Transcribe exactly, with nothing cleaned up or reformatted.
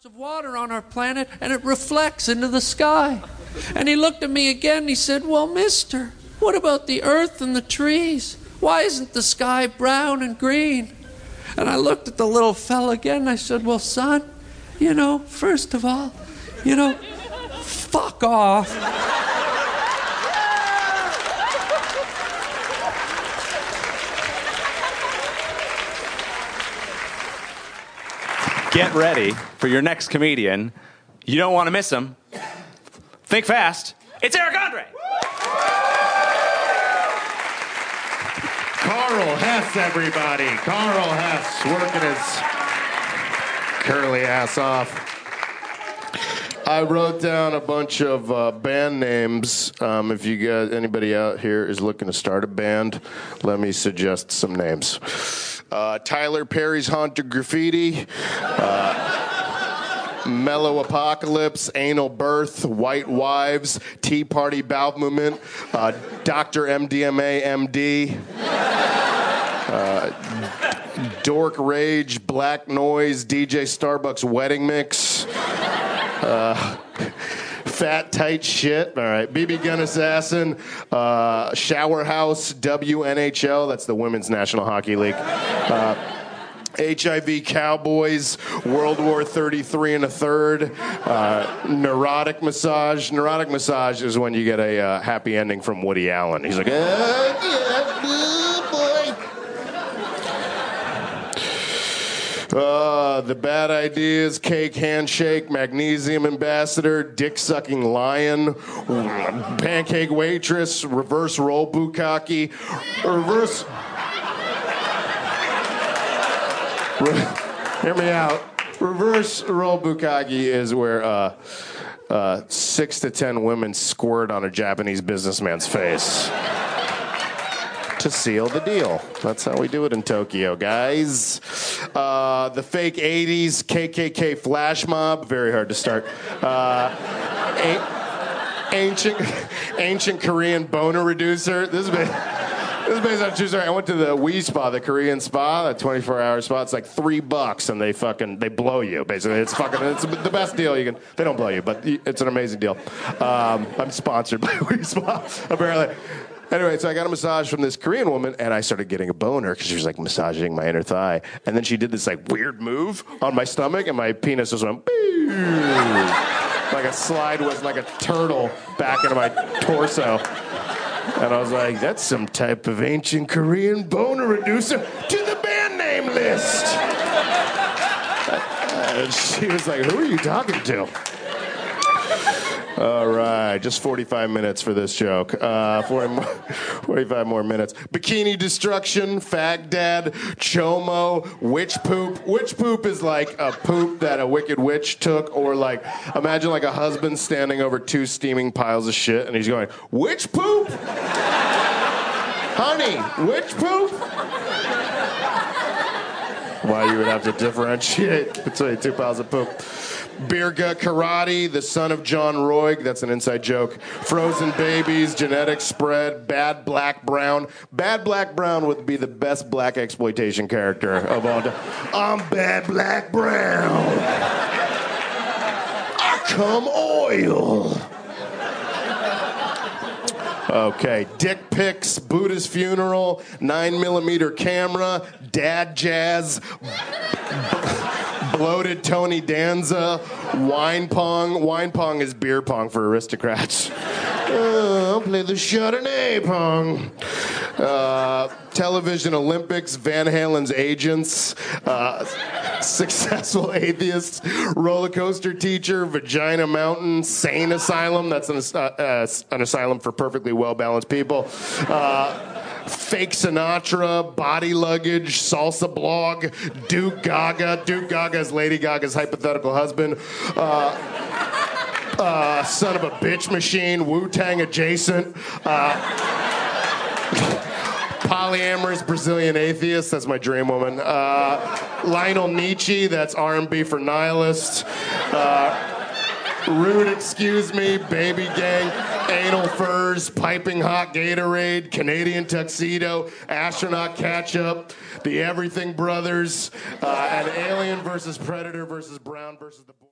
of water on our planet and it reflects into the sky. And he looked at me again and he said, well, mister, what about the earth and the trees? Why isn't the sky brown and green? And I looked at the little fella again and I said, well, son, you know, first of all, you know, fuck off. Get ready for your next comedian. You don't want to miss him. Think fast. It's Eric Andre. Carl Hess, everybody. Carl Hess working his curly ass off. I wrote down a bunch of uh, band names. Um, if you guys, anybody out here is looking to start a band, let me suggest some names. Uh, Tyler Perry's Haunted Graffiti, uh, Mellow Apocalypse, Anal Birth, White Wives, Tea Party Bowel Movement, uh, Doctor M D M A M D, uh, Dork Rage, Black Noise, D J Starbucks Wedding Mix, uh, Fat Tight Shit, all right, B B Gun Assassin, uh, Shower House, W N H L, that's the Women's National Hockey League, uh, H I V Cowboys, World War thirty-three and a third, uh, Neurotic Massage. Neurotic Massage is when you get a uh, happy ending from Woody Allen. He's like, oh, yeah, boy. Uh, the Bad Ideas, Cake Handshake, Magnesium Ambassador, Dick Sucking Lion, Pancake Waitress, Reverse Roll Bukkake, Reverse... Hear me out. Reverse Roll Bukkake is where uh, uh, six to ten women squirt on a Japanese businessman's face to seal the deal. That's how we do it in Tokyo, guys. Uh, the Fake eighties, K K K Flash Mob, very hard to start. Uh, a- ancient, ancient Korean boner reducer. This has been... This is based on a true story. I went to the Wii Spa, the Korean spa, the twenty-four hour spa. It's like three bucks, and they fucking they blow you. Basically, it's fucking it's the best deal you can. They don't blow you, but it's an amazing deal. Um, I'm sponsored by Wii Spa, apparently. Anyway, so I got a massage from this Korean woman, and I started getting a boner because she was like massaging my inner thigh, and then she did this like weird move on my stomach, and my penis just went boo, like a slide was like a turtle back into my torso. And I was like, that's some type of ancient Korean boner reducer to the band name list. And she was like, who are you talking to? All right, just forty-five minutes for this joke. Uh, forty more, forty-five more minutes. Bikini Destruction, Fag Dad, Chomo, Witch Poop. Witch Poop is like a poop that a wicked witch took, or like, imagine like a husband standing over two steaming piles of shit, and he's going, Witch Poop? Honey, witch poop? Why you would have to differentiate between two piles of poop. Beer Gut Karate, The Son of John Roig, that's an inside joke. Frozen Babies, Genetic Spread, Bad Black Brown. Bad Black Brown would be the best black exploitation character of all time. I'm Bad Black Brown. I come oil. Okay, Dick Pics, Buddha's Funeral, nine millimeter Camera, Dad Jazz, Bloated Tony Danza, Wine Pong. Wine Pong is beer pong for aristocrats. Uh, I'll play the Chardonnay Pong. Uh, Television Olympics, Van Halen's Agents, uh, Successful Atheists, Roller Coaster Teacher, Vagina Mountain, Sane Asylum, that's an, uh, uh, an asylum for perfectly well-balanced people. Uh, Fake Sinatra, Body Luggage, Salsa Blog, Duke Gaga. Duke Gaga is Lady Gaga's hypothetical husband. Uh, uh, Son of a Bitch Machine, Wu-Tang Adjacent. Uh, Polyamorous Brazilian Atheist, that's my dream woman. Uh, Lionel Nietzsche, that's R and B for nihilists. Uh, Rude Excuse Me, Baby Gang, Anal Furs, Piping Hot Gatorade, Canadian Tuxedo, Astronaut Ketchup, The Everything Brothers, uh, and Alien versus Predator versus Brown versus the...